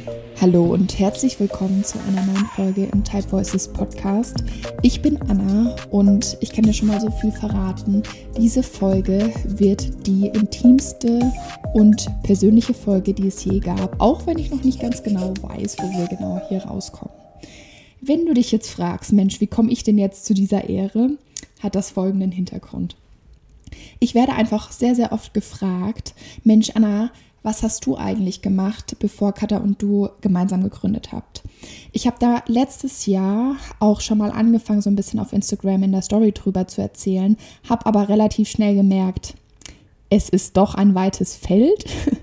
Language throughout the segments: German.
Hallo und herzlich willkommen zu einer neuen Folge im Type Voices Podcast. Ich bin Anna und ich kann dir schon mal so viel verraten. Diese Folge wird die intimste und persönliche Folge, die es je gab, auch wenn ich noch nicht ganz genau weiß, wo wir genau hier rauskommen. Wenn du dich jetzt fragst, Mensch, wie komme ich denn jetzt zu dieser Ehre, hat das folgenden Hintergrund. Ich werde einfach sehr, sehr oft gefragt, Mensch, Anna, was hast du eigentlich gemacht, bevor Katha und du gemeinsam gegründet habt? Ich habe da letztes Jahr auch schon mal angefangen, so ein bisschen auf Instagram in der Story drüber zu erzählen, habe aber relativ schnell gemerkt, es ist doch ein weites Feld.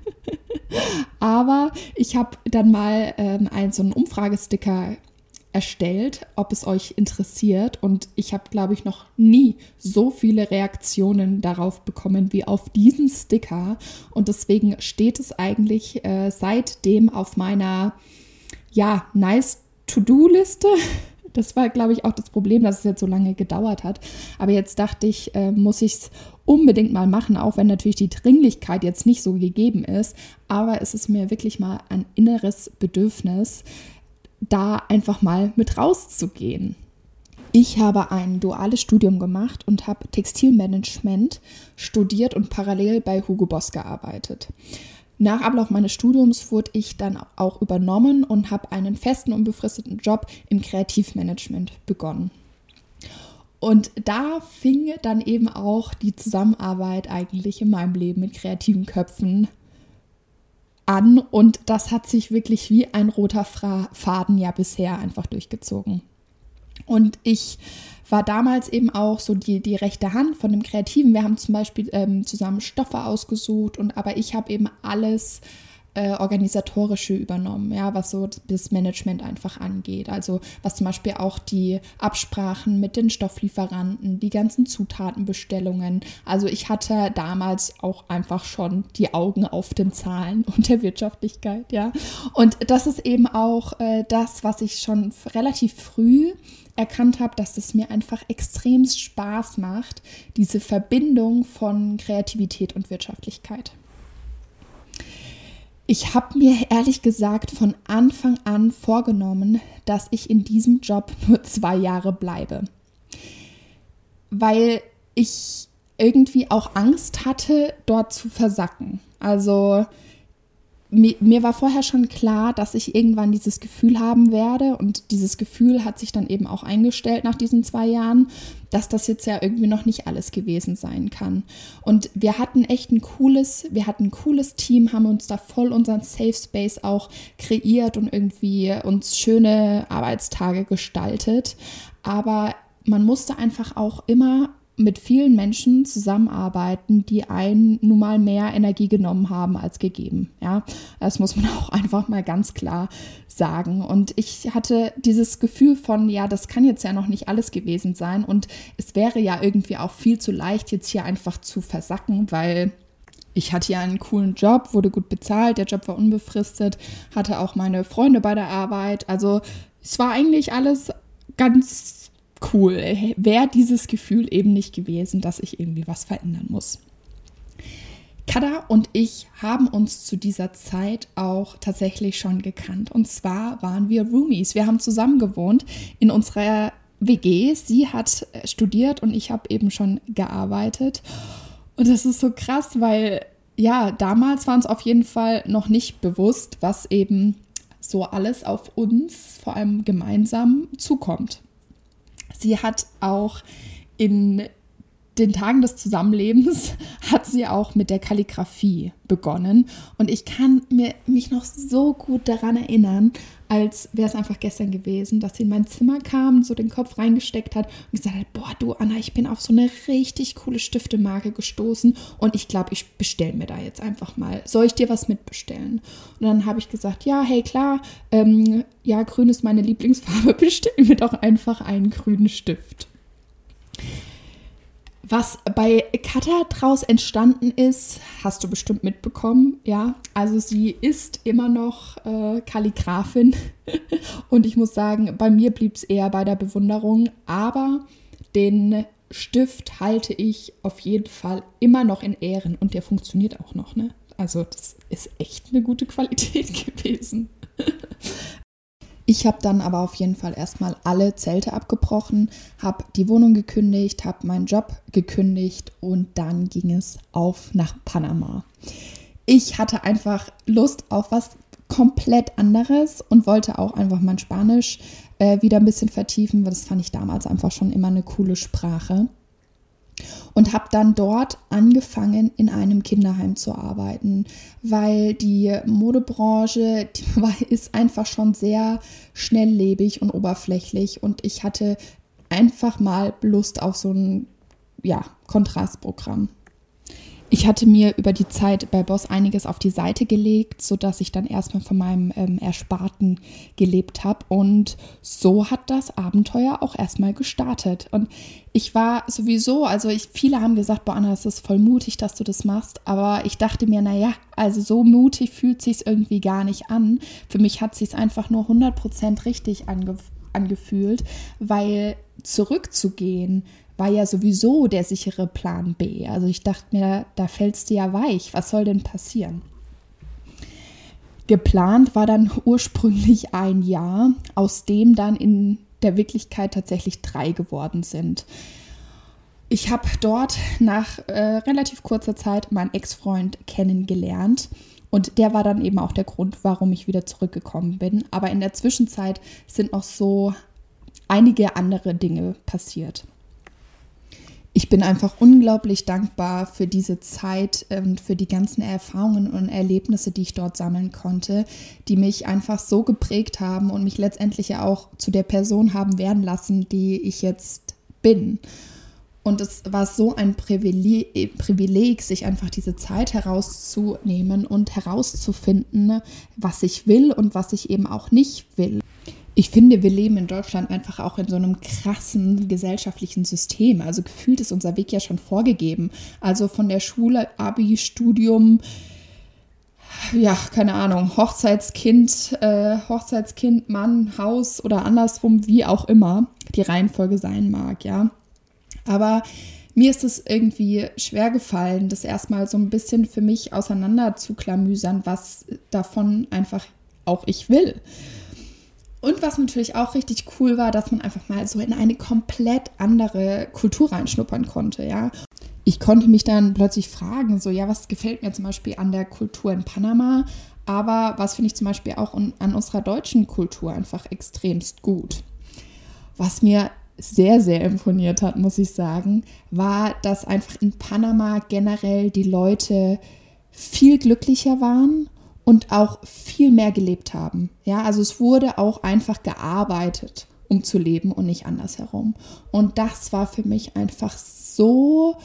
Aber ich habe dann mal so einen Umfragesticker erstellt, ob es euch interessiert, und ich habe, glaube ich, noch nie so viele Reaktionen darauf bekommen wie auf diesen Sticker, und deswegen steht es eigentlich seitdem auf meiner Nice-to-Do-Liste. Das war, glaube ich, auch das Problem, dass es jetzt so lange gedauert hat, aber jetzt dachte ich, muss ich es unbedingt mal machen, auch wenn natürlich die Dringlichkeit jetzt nicht so gegeben ist, aber es ist mir wirklich mal ein inneres Bedürfnis, da einfach mal mit rauszugehen. Ich habe ein duales Studium gemacht und habe Textilmanagement studiert und parallel bei Hugo Boss gearbeitet. Nach Ablauf meines Studiums wurde ich dann auch übernommen und habe einen festen und befristeten Job im Kreativmanagement begonnen. Und da fing dann eben auch die Zusammenarbeit eigentlich in meinem Leben mit kreativen Köpfen an, und das hat sich wirklich wie ein roter Faden ja bisher einfach durchgezogen. Und ich war damals eben auch so die rechte Hand von dem Kreativen. Wir haben zum Beispiel zusammen Stoffe ausgesucht, aber ich habe eben alles Organisatorische übernommen, ja, was so das Management einfach angeht. Also was zum Beispiel auch die Absprachen mit den Stofflieferanten, die ganzen Zutatenbestellungen. Also ich hatte damals auch einfach schon die Augen auf den Zahlen und der Wirtschaftlichkeit, ja. Und das ist eben auch das, was ich schon relativ früh erkannt habe, dass es mir einfach extrem Spaß macht, diese Verbindung von Kreativität und Wirtschaftlichkeit. Ich habe mir ehrlich gesagt von Anfang an vorgenommen, dass ich in diesem Job nur 2 Jahre bleibe, weil ich irgendwie auch Angst hatte, dort zu versacken. Also mir war vorher schon klar, dass ich irgendwann dieses Gefühl haben werde, und dieses Gefühl hat sich dann eben auch eingestellt nach diesen 2 Jahren, dass das jetzt ja irgendwie noch nicht alles gewesen sein kann. Und wir hatten echt ein cooles Team, haben uns da voll unseren Safe Space auch kreiert und irgendwie uns schöne Arbeitstage gestaltet. Aber man musste einfach auch immer mit vielen Menschen zusammenarbeiten, die einen nun mal mehr Energie genommen haben als gegeben. Ja, das muss man auch einfach mal ganz klar sagen. Und ich hatte dieses Gefühl von, ja, das kann jetzt ja noch nicht alles gewesen sein, und es wäre ja irgendwie auch viel zu leicht, jetzt hier einfach zu versacken, weil ich hatte ja einen coolen Job, wurde gut bezahlt, der Job war unbefristet, hatte auch meine Freunde bei der Arbeit. Also es war eigentlich alles ganz cool. Wäre dieses Gefühl eben nicht gewesen, dass ich irgendwie was verändern muss. Katha und ich haben uns zu dieser Zeit auch tatsächlich schon gekannt. Und zwar waren wir Roomies. Wir haben zusammen gewohnt in unserer WG. Sie hat studiert und ich habe eben schon gearbeitet. Und das ist so krass, weil ja, damals war uns auf jeden Fall noch nicht bewusst, was eben so alles auf uns, vor allem gemeinsam, zukommt. Sie hat auch in den Tagen des Zusammenlebens hat sie auch mit der Kalligrafie begonnen. Und ich kann mich noch so gut daran erinnern, als wäre es einfach gestern gewesen, dass sie in mein Zimmer kam, so den Kopf reingesteckt hat und gesagt hat, boah, du Anna, ich bin auf so eine richtig coole Stiftemarke gestoßen und ich glaube, ich bestelle mir da jetzt einfach mal. Soll ich dir was mitbestellen? Und dann habe ich gesagt, ja, hey, klar, ja, grün ist meine Lieblingsfarbe, bestell mir doch einfach einen grünen Stift. Was bei Katha draus entstanden ist, hast du bestimmt mitbekommen, ja. Also sie ist immer noch Kalligrafin und ich muss sagen, bei mir blieb es eher bei der Bewunderung, aber den Stift halte ich auf jeden Fall immer noch in Ehren und der funktioniert auch noch, ne? Also das ist echt eine gute Qualität gewesen. Ich habe dann aber auf jeden Fall erstmal alle Zelte abgebrochen, habe die Wohnung gekündigt, habe meinen Job gekündigt und dann ging es auf nach Panama. Ich hatte einfach Lust auf was komplett anderes und wollte auch einfach mein Spanisch wieder ein bisschen vertiefen, weil das fand ich damals einfach schon immer eine coole Sprache. Und habe dann dort angefangen, in einem Kinderheim zu arbeiten, weil die Modebranche ist einfach schon sehr schnelllebig und oberflächlich und ich hatte einfach mal Lust auf so ein Kontrastprogramm. Ich hatte mir über die Zeit bei Boss einiges auf die Seite gelegt, sodass ich dann erstmal von meinem Ersparten gelebt habe. Und so hat das Abenteuer auch erstmal gestartet. Und ich war sowieso, viele haben gesagt, boah Anna, das ist voll mutig, dass du das machst. Aber ich dachte mir, also so mutig fühlt sich's irgendwie gar nicht an. Für mich hat sich's einfach nur 100% richtig angefühlt, weil zurückzugehen war ja sowieso der sichere Plan B. Also ich dachte mir, da fällst du ja weich. Was soll denn passieren? Geplant war dann ursprünglich ein Jahr, aus dem dann in der Wirklichkeit tatsächlich 3 geworden sind. Ich habe dort nach relativ kurzer Zeit meinen Ex-Freund kennengelernt. Und der war dann eben auch der Grund, warum ich wieder zurückgekommen bin. Aber in der Zwischenzeit sind noch so einige andere Dinge passiert. Ich bin einfach unglaublich dankbar für diese Zeit und für die ganzen Erfahrungen und Erlebnisse, die ich dort sammeln konnte, die mich einfach so geprägt haben und mich letztendlich ja auch zu der Person haben werden lassen, die ich jetzt bin. Und es war so ein Privileg, sich einfach diese Zeit herauszunehmen und herauszufinden, was ich will und was ich eben auch nicht will. Ich finde, wir leben in Deutschland einfach auch in so einem krassen gesellschaftlichen System. Also gefühlt ist unser Weg ja schon vorgegeben. Also von der Schule, Abi, Studium, keine Ahnung, Hochzeitskind, Mann, Haus oder andersrum, wie auch immer die Reihenfolge sein mag, ja. Aber mir ist es irgendwie schwer gefallen, das erstmal so ein bisschen für mich auseinander zu klamüsern, was davon einfach auch ich will. Und was natürlich auch richtig cool war, dass man einfach mal so in eine komplett andere Kultur reinschnuppern konnte, ja. Ich konnte mich dann plötzlich fragen, was gefällt mir zum Beispiel an der Kultur in Panama, aber was finde ich zum Beispiel auch an unserer deutschen Kultur einfach extremst gut. Was mir sehr, sehr imponiert hat, muss ich sagen, war, dass einfach in Panama generell die Leute viel glücklicher waren und auch viel mehr gelebt haben. Ja, also es wurde auch einfach gearbeitet, um zu leben und nicht andersherum. Und das war für mich einfach so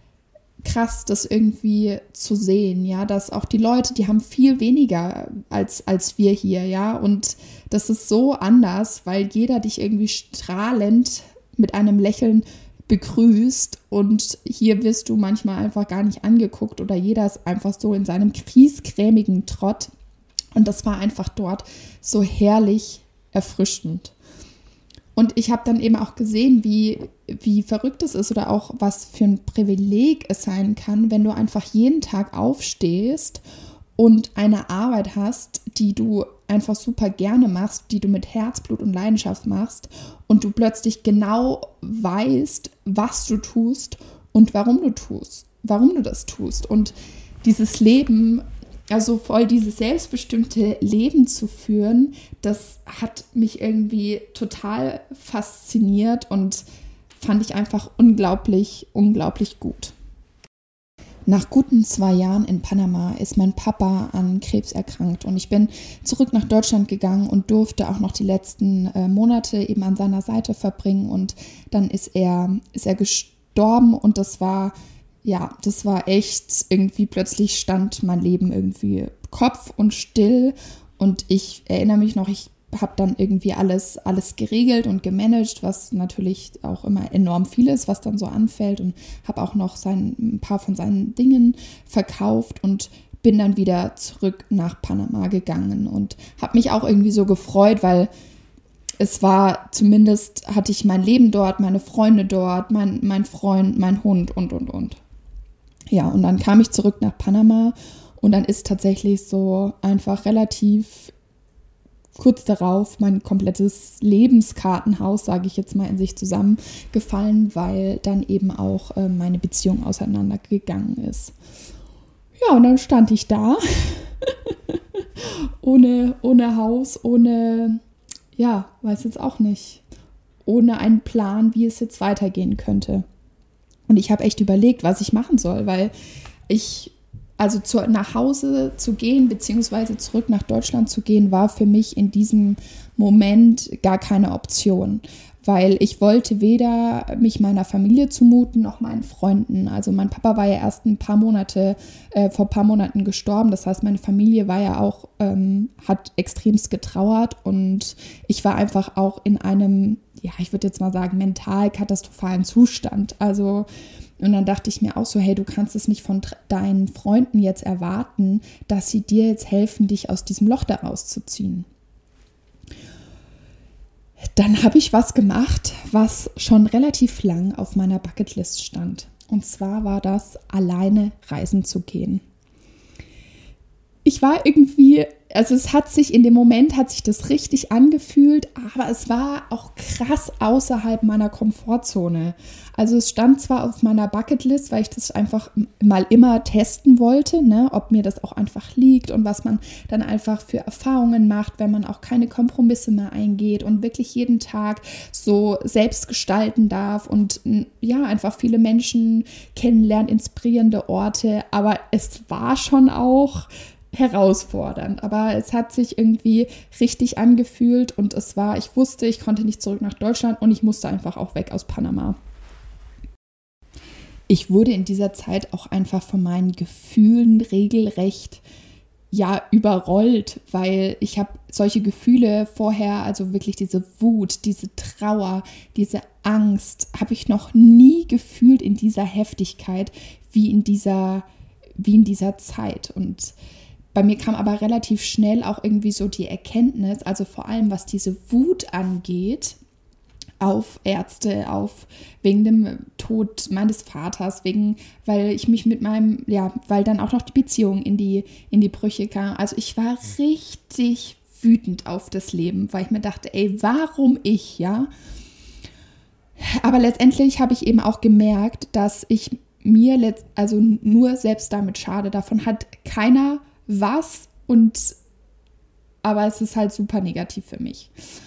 krass, das irgendwie zu sehen, ja, dass auch die Leute, die haben viel weniger als wir hier, ja, und das ist so anders, weil jeder dich irgendwie strahlend mit einem Lächeln begrüßt und hier wirst du manchmal einfach gar nicht angeguckt oder jeder ist einfach so in seinem griesgrämigen Trott und das war einfach dort so herrlich erfrischend. Und ich habe dann eben auch gesehen, wie verrückt es ist oder auch was für ein Privileg es sein kann, wenn du einfach jeden Tag aufstehst und eine Arbeit hast, die du einfach super gerne machst, die du mit Herzblut und Leidenschaft machst und du plötzlich genau weißt, was du tust und warum du das tust. Und dieses Leben, also voll dieses selbstbestimmte Leben zu führen, das hat mich irgendwie total fasziniert und fand ich einfach unglaublich, unglaublich gut. Nach guten 2 Jahren in Panama ist mein Papa an Krebs erkrankt und ich bin zurück nach Deutschland gegangen und durfte auch noch die letzten Monate eben an seiner Seite verbringen und dann ist er gestorben und das war echt irgendwie, plötzlich stand mein Leben irgendwie Kopf und still und ich erinnere mich noch, ich habe dann irgendwie alles geregelt und gemanagt, was natürlich auch immer enorm viel ist, was dann so anfällt und habe auch noch ein paar von seinen Dingen verkauft und bin dann wieder zurück nach Panama gegangen und habe mich auch irgendwie so gefreut, weil es war, zumindest hatte ich mein Leben dort, meine Freunde dort, mein Freund, mein Hund und. Ja, und dann kam ich zurück nach Panama und dann ist tatsächlich so einfach relativ kurz darauf mein komplettes Lebenskartenhaus, sage ich jetzt mal, in sich zusammengefallen, weil dann eben auch meine Beziehung auseinandergegangen ist. Ja, und dann stand ich da, ohne Haus, ohne, ja, weiß jetzt auch nicht, ohne einen Plan, wie es jetzt weitergehen könnte. Und ich habe echt überlegt, was ich machen soll, weil nach Hause zu gehen, beziehungsweise zurück nach Deutschland zu gehen, war für mich in diesem Moment gar keine Option. Weil ich wollte weder mich meiner Familie zumuten, noch meinen Freunden. Also mein Papa war ja erst vor ein paar Monaten gestorben. Das heißt, meine Familie war ja auch, hat extremst getrauert. Und ich war einfach auch in einem, ja, ich würde jetzt mal sagen, mental katastrophalen Zustand. Also, und dann dachte ich mir auch so, hey, du kannst es nicht von deinen Freunden jetzt erwarten, dass sie dir jetzt helfen, dich aus diesem Loch da rauszuziehen. Dann habe ich was gemacht, was schon relativ lang auf meiner Bucketlist stand. Und zwar war das, alleine reisen zu gehen. Ich war irgendwie, also in dem Moment hat sich das richtig angefühlt, aber es war auch krass außerhalb meiner Komfortzone. Also es stand zwar auf meiner Bucketlist, weil ich das einfach mal immer testen wollte, ne, ob mir das auch einfach liegt und was man dann einfach für Erfahrungen macht, wenn man auch keine Kompromisse mehr eingeht und wirklich jeden Tag so selbst gestalten darf und ja, einfach viele Menschen kennenlernt, inspirierende Orte, aber es war schon auch herausfordernd, aber es hat sich irgendwie richtig angefühlt und ich wusste, ich konnte nicht zurück nach Deutschland und ich musste einfach auch weg aus Panama. Ich wurde in dieser Zeit auch einfach von meinen Gefühlen regelrecht, ja, überrollt, weil ich habe solche Gefühle vorher, also wirklich diese Wut, diese Trauer, diese Angst, habe ich noch nie gefühlt in dieser Heftigkeit wie in dieser Zeit. Und bei mir kam aber relativ schnell auch irgendwie so die Erkenntnis, also vor allem was diese Wut angeht, auf Ärzte, wegen dem Tod meines Vaters, weil ich mich weil dann auch noch die Beziehung in die Brüche kam. Also ich war richtig wütend auf das Leben, weil ich mir dachte, ey, warum ich, ja? Aber letztendlich habe ich eben auch gemerkt, dass ich mir nur selbst damit schade. Davon hat keiner was, aber es ist halt super negativ für mich.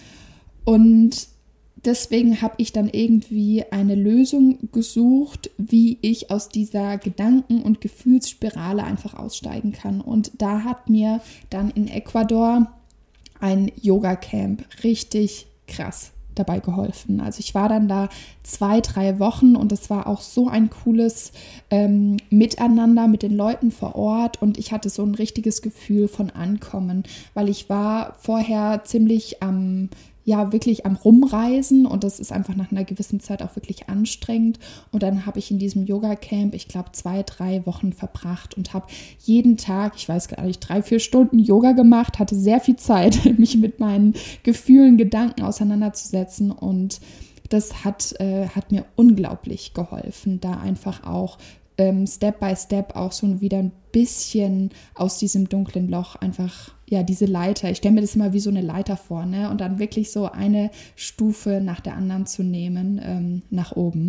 Und deswegen habe ich dann irgendwie eine Lösung gesucht, wie ich aus dieser Gedanken- und Gefühlsspirale einfach aussteigen kann. Und da hat mir dann in Ecuador ein Yoga-Camp richtig krass dabei geholfen. Also ich war dann da 2-3 Wochen und es war auch so ein cooles Miteinander mit den Leuten vor Ort und ich hatte so ein richtiges Gefühl von Ankommen, weil ich war vorher ziemlich wirklich am Rumreisen und das ist einfach nach einer gewissen Zeit auch wirklich anstrengend. Und dann habe ich in diesem Yoga-Camp, ich glaube, 2-3 Wochen verbracht und habe jeden Tag, ich weiß gar nicht, 3-4 Stunden Yoga gemacht, hatte sehr viel Zeit, mich mit meinen Gefühlen, Gedanken auseinanderzusetzen und das hat mir unglaublich geholfen, da einfach auch Step by Step auch so wieder ein bisschen aus diesem dunklen Loch einfach, ja, diese Leiter, ich stelle mir das immer wie so eine Leiter vor, ne? Und dann wirklich so eine Stufe nach der anderen zu nehmen, nach oben.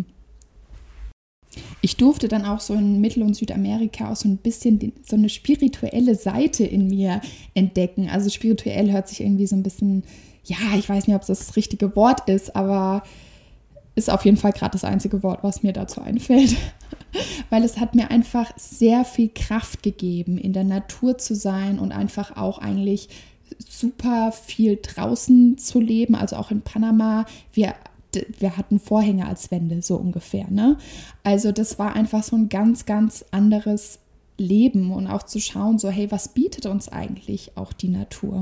Ich durfte dann auch so in Mittel- und Südamerika auch so ein bisschen so eine spirituelle Seite in mir entdecken. Also spirituell hört sich irgendwie so ein bisschen, ja, ich weiß nicht, ob das richtige Wort ist, aber ist auf jeden Fall gerade das einzige Wort, was mir dazu einfällt. Weil es hat mir einfach sehr viel Kraft gegeben, in der Natur zu sein und einfach auch eigentlich super viel draußen zu leben. Also auch in Panama, wir hatten Vorhänge als Wände, so ungefähr, ne? Also das war einfach so ein ganz, ganz anderes Leben und auch zu schauen, so hey, was bietet uns eigentlich auch die Natur?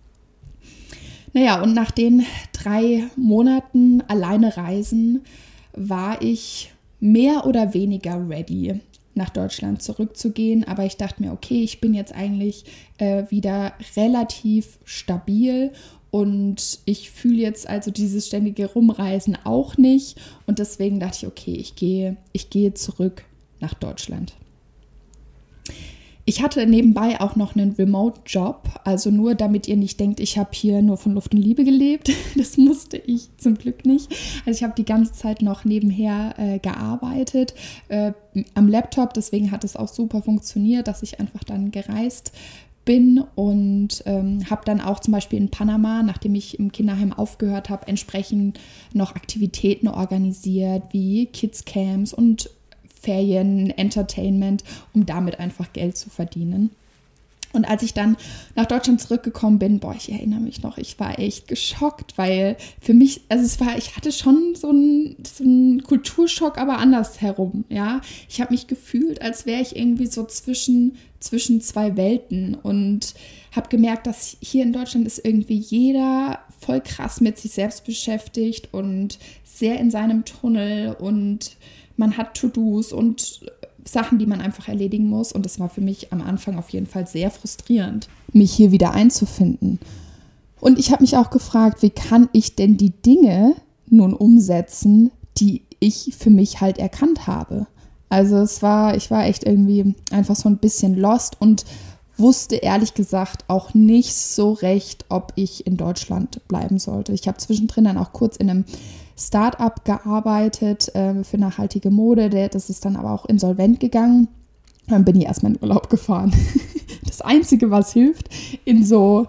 Naja, und nach den 3 Monaten alleine reisen war ich mehr oder weniger ready, nach Deutschland zurückzugehen. Aber ich dachte mir, okay, ich bin jetzt eigentlich wieder relativ stabil und ich fühle jetzt also dieses ständige Rumreisen auch nicht. Und deswegen dachte ich, okay, ich gehe zurück nach Deutschland. Ich hatte nebenbei auch noch einen Remote-Job, also nur damit ihr nicht denkt, ich habe hier nur von Luft und Liebe gelebt. Das musste ich zum Glück nicht. Also ich habe die ganze Zeit noch nebenher gearbeitet am Laptop, deswegen hat es auch super funktioniert, dass ich einfach dann gereist bin und habe dann auch zum Beispiel in Panama, nachdem ich im Kinderheim aufgehört habe, entsprechend noch Aktivitäten organisiert, wie Kids-Camps und Ferien, Entertainment, um damit einfach Geld zu verdienen. Und als ich dann nach Deutschland zurückgekommen bin, ich erinnere mich noch, ich war echt geschockt, weil für mich, ich hatte schon so einen Kulturschock, aber andersherum, ja. Ich habe mich gefühlt, als wäre ich irgendwie so zwischen zwei Welten und habe gemerkt, dass hier in Deutschland ist irgendwie jeder voll krass mit sich selbst beschäftigt und sehr in seinem Tunnel und man hat To-Dos und Sachen, die man einfach erledigen muss. Und das war für mich am Anfang auf jeden Fall sehr frustrierend, mich hier wieder einzufinden. Und ich habe mich auch gefragt, wie kann ich denn die Dinge nun umsetzen, die ich für mich halt erkannt habe. Also ich war echt irgendwie einfach so ein bisschen lost und wusste ehrlich gesagt auch nicht so recht, ob ich in Deutschland bleiben sollte. Ich habe zwischendrin dann auch kurz in einem Start-up gearbeitet für nachhaltige Mode. Das ist dann aber auch insolvent gegangen. Dann bin ich erstmal in Urlaub gefahren. Das Einzige, was hilft in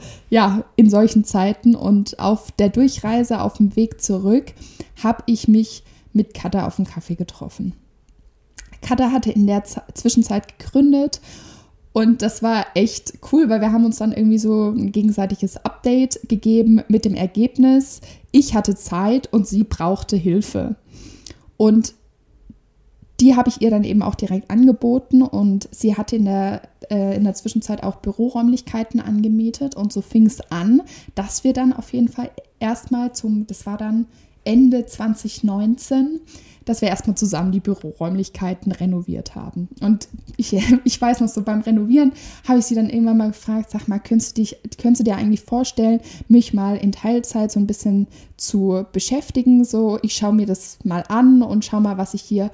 solchen Zeiten. Und auf der Durchreise, auf dem Weg zurück, habe ich mich mit Katha auf einen Kaffee getroffen. Katha hatte in der Zwischenzeit gegründet. Und das war echt cool, weil wir haben uns dann irgendwie so ein gegenseitiges Update gegeben mit dem Ergebnis, ich hatte Zeit und sie brauchte Hilfe. Und die habe ich ihr dann eben auch direkt angeboten und sie hatte in der Zwischenzeit auch Büroräumlichkeiten angemietet und so fing es an, dass wir dann auf jeden Fall erstmal das war dann Ende 2019, dass wir erstmal zusammen die Büroräumlichkeiten renoviert haben. Und ich weiß noch so, beim Renovieren habe ich sie dann irgendwann mal gefragt, sag mal, könntest du dir eigentlich vorstellen, mich mal in Teilzeit so ein bisschen zu beschäftigen? So, ich schaue mir das mal an und schaue mal, was ich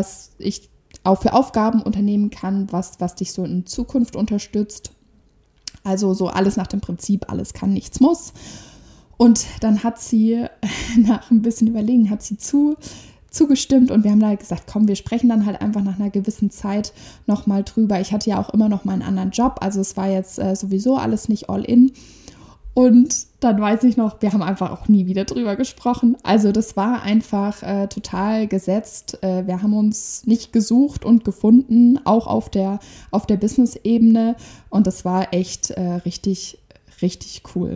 auch für Aufgaben unternehmen kann, was dich so in Zukunft unterstützt. Also so alles nach dem Prinzip, alles kann, nichts muss. Und dann hat sie, nach ein bisschen Überlegen, zugestimmt und wir haben da gesagt, komm, wir sprechen dann halt einfach nach einer gewissen Zeit nochmal drüber. Ich hatte ja auch immer noch meinen anderen Job, also es war jetzt sowieso alles nicht all in. Und dann weiß ich noch, wir haben einfach auch nie wieder drüber gesprochen. Also das war einfach total gesetzt. Wir haben uns nicht gesucht und gefunden, auch auf der Business-Ebene. Und das war echt richtig, richtig cool.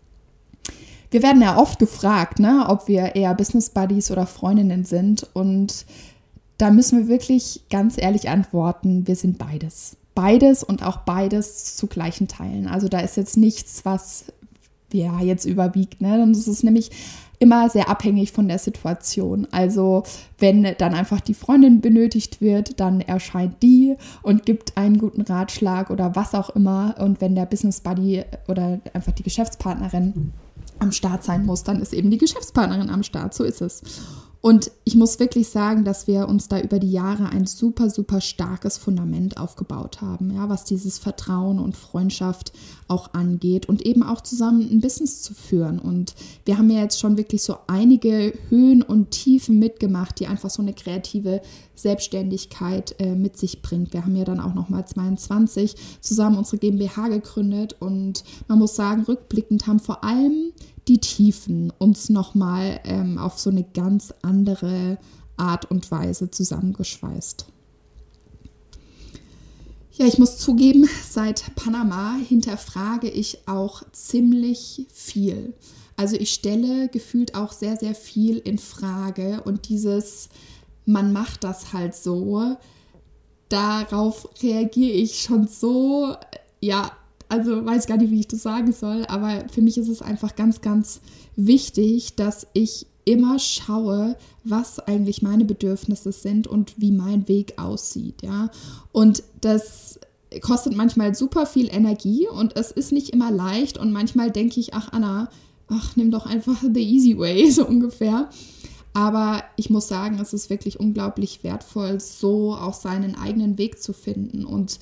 Wir werden ja oft gefragt, ne, ob wir eher Business Buddies oder Freundinnen sind. Und da müssen wir wirklich ganz ehrlich antworten, wir sind beides. Beides und auch beides zu gleichen Teilen. Also da ist jetzt nichts, was jetzt überwiegt. Ne? Und es ist nämlich immer sehr abhängig von der Situation. Also wenn dann einfach die Freundin benötigt wird, dann erscheint die und gibt einen guten Ratschlag oder was auch immer. Und wenn der Business Buddy oder einfach die Geschäftspartnerin am Start sein muss, dann ist eben die Geschäftspartnerin am Start, so ist es. Und ich muss wirklich sagen, dass wir uns da über die Jahre ein super, super starkes Fundament aufgebaut haben, ja, was dieses Vertrauen und Freundschaft auch angeht und eben auch zusammen ein Business zu führen. Und wir haben ja jetzt schon wirklich so einige Höhen und Tiefen mitgemacht, die einfach so eine kreative Selbstständigkeit mit sich bringt. Wir haben ja dann auch nochmal 22 zusammen unsere GmbH gegründet und man muss sagen, rückblickend haben vor allem die Tiefen uns nochmal auf so eine ganz andere Art und Weise zusammengeschweißt. Ja, ich muss zugeben, seit Panama hinterfrage ich auch ziemlich viel. Also ich stelle gefühlt auch sehr, sehr viel in Frage und man macht das halt so, darauf reagiere ich schon so, also weiß gar nicht, wie ich das sagen soll, aber für mich ist es einfach ganz, ganz wichtig, dass ich immer schaue, was eigentlich meine Bedürfnisse sind und wie mein Weg aussieht, ja. Und das kostet manchmal super viel Energie und es ist nicht immer leicht und manchmal denke ich, ach Anna, nimm doch einfach the easy way, so ungefähr. Aber ich muss sagen, es ist wirklich unglaublich wertvoll, so auch seinen eigenen Weg zu finden und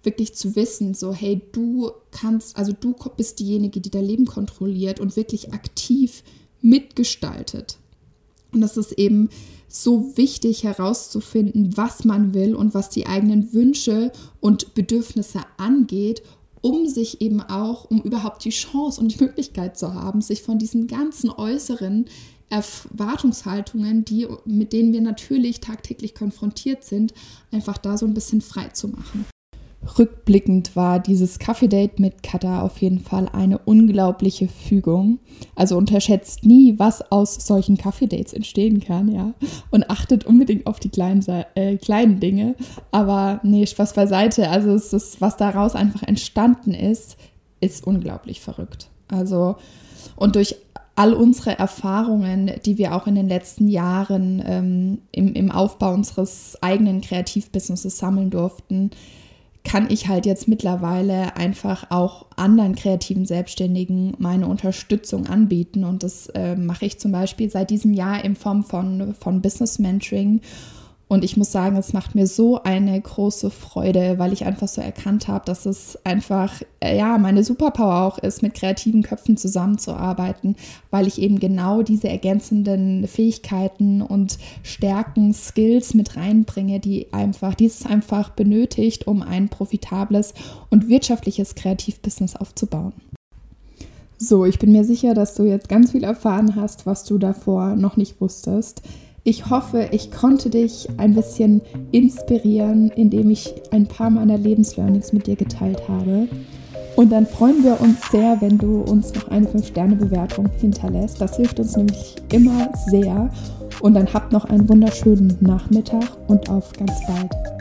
wirklich zu wissen, so hey, du bist diejenige, die dein Leben kontrolliert und wirklich aktiv mitgestaltet. Und das ist eben so wichtig herauszufinden, was man will und was die eigenen Wünsche und Bedürfnisse angeht, um überhaupt die Chance und die Möglichkeit zu haben, sich von diesen ganzen äußeren Erwartungshaltungen, mit denen wir natürlich tagtäglich konfrontiert sind, einfach da so ein bisschen frei zu machen. Rückblickend war dieses Kaffee-Date mit Katha auf jeden Fall eine unglaubliche Fügung. Also unterschätzt nie, was aus solchen Kaffee-Dates entstehen kann, ja. Und achtet unbedingt auf die kleinen Dinge. Aber nee, Spaß beiseite. Also was daraus einfach entstanden ist unglaublich verrückt. Also und durch all unsere Erfahrungen, die wir auch in den letzten Jahren im Aufbau unseres eigenen Kreativbusinesses sammeln durften, kann ich halt jetzt mittlerweile einfach auch anderen kreativen Selbstständigen meine Unterstützung anbieten. Und das mache ich zum Beispiel seit diesem Jahr in Form von Business Mentoring. Und ich muss sagen, es macht mir so eine große Freude, weil ich einfach so erkannt habe, dass es einfach meine Superpower auch ist, mit kreativen Köpfen zusammenzuarbeiten, weil ich eben genau diese ergänzenden Fähigkeiten und Stärken, Skills mit reinbringe, die es einfach benötigt, um ein profitables und wirtschaftliches Kreativbusiness aufzubauen. So, ich bin mir sicher, dass du jetzt ganz viel erfahren hast, was du davor noch nicht wusstest. Ich hoffe, ich konnte dich ein bisschen inspirieren, indem ich ein paar meiner Lebenslearnings mit dir geteilt habe. Und dann freuen wir uns sehr, wenn du uns noch eine 5-Sterne-Bewertung hinterlässt. Das hilft uns nämlich immer sehr. Und dann habt noch einen wunderschönen Nachmittag und auf ganz bald.